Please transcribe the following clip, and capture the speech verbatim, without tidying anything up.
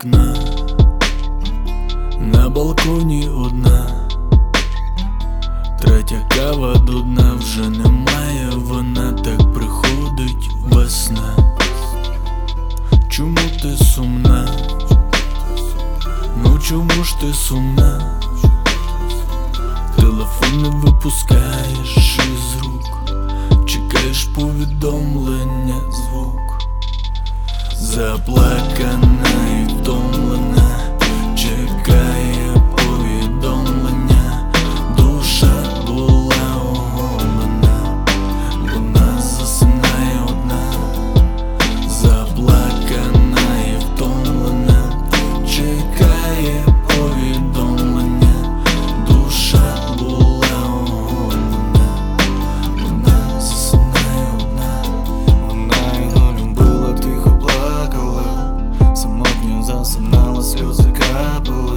вікна, на балконі одна, третя кава до дна, вже немає вона, так приходить весна. Чому ти сумна? Ну чому ж ти сумна? Телефон не випускаєш із рук, чекаєш повідомлення, звук. Заплакана і втомлена, чекає повідомлення. Душа була оголена, вона засинає одна. Заплакана і втомлена, чекає повідомлення. Душа була оголена, вона засинає одна. Вона його любила, тихо плакала, самотньо засинала, сльози капали.